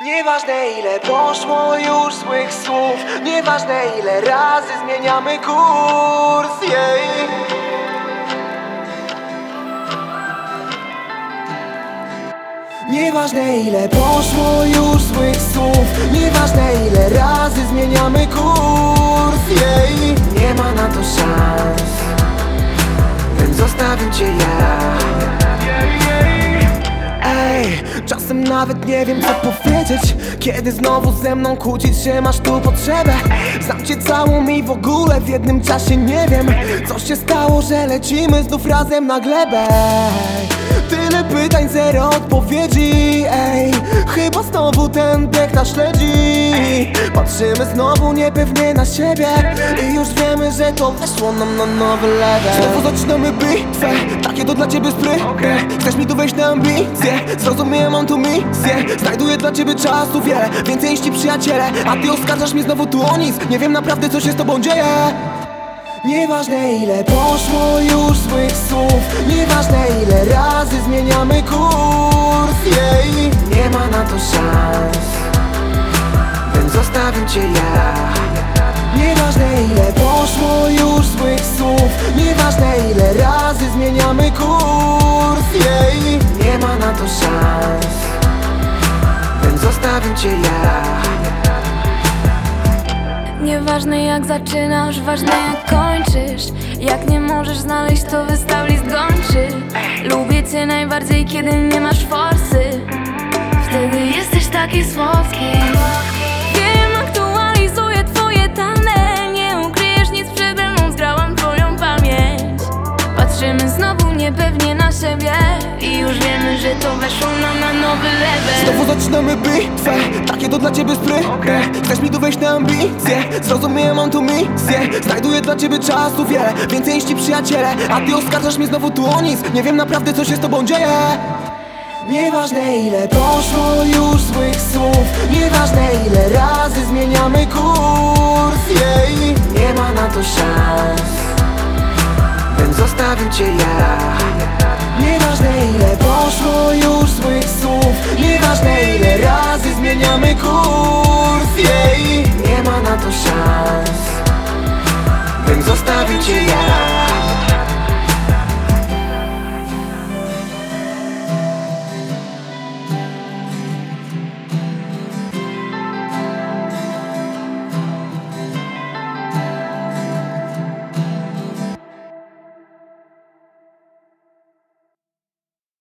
Nieważne ile poszło już złych słów, nieważne ile razy zmieniamy kurs, jej. Nieważne ile poszło już złych słów, nieważne ile razy zmieniamy kurs, jej. Nie ma na to szans, bym zostawił cię ja. Czasem nawet nie wiem co powiedzieć, kiedy znowu ze mną kłócić się masz tu potrzebę. Znam cię całą i w ogóle w jednym czasie nie wiem, co się stało, że lecimy znów razem na glebę. Tyle pytań, zero odpowiedzi, ej. Chyba znowu ten bieg nas śledzi. Patrzymy znowu niepewnie na siebie i już wiemy, że to weszło nam na nowy level. Znowu zaczynamy bitwę, takie to dla ciebie sprytne. Chcesz mi tu wejść na ambicje, zrozumiem, mam tu misję. Znajduję dla ciebie czasu wiele, więcej niż ci przyjaciele. A ty oskarżasz mnie znowu tu o nic, nie wiem naprawdę co się z tobą dzieje. Nieważne ile poszło już złych słów, nieważne ile razy zmieniamy kurs, jej. Nie ma na to szans, bym zostawił cię ja. Nieważne ile poszło już złych słów, nieważne ile razy zmieniamy kurs, jej. Nie ma na to szans, bym zostawił cię ja. Nieważne jak zaczynasz, ważne jak kończysz. Jak nie możesz znaleźć, to wystaw list gończy. Lubię cię najbardziej, kiedy nie masz forsy. Wtedy jesteś taki słodki. Wiem, aktualizuję twoje dane. Nie ukryjesz nic przede mną, zgrałam twoją pamięć. Patrzymy znowu niepewnie na siebie i już wiemy, że to weszło nam na nowy level. Znowu zaczynamy bitwę, takie to dla ciebie sprytne. Chcesz mi tu wejść na ambicje, zrozumiem, mam tu misję. Znajduję dla ciebie czasu wiele, więcej niż ci przyjaciele. A ty oskarżasz mnie znowu tu o nic, nie wiem naprawdę co się z tobą dzieje. Nieważne ile poszło już złych słów, nieważne ile razy zmieniamy kurs, jej. Nie ma na to szans, bym zostawił cię ja. Nieważne ile poszło już złych słów, nieważne ile razy zmieniamy kurs, jej. Nie ma na to szans, bym zostawił cię ja.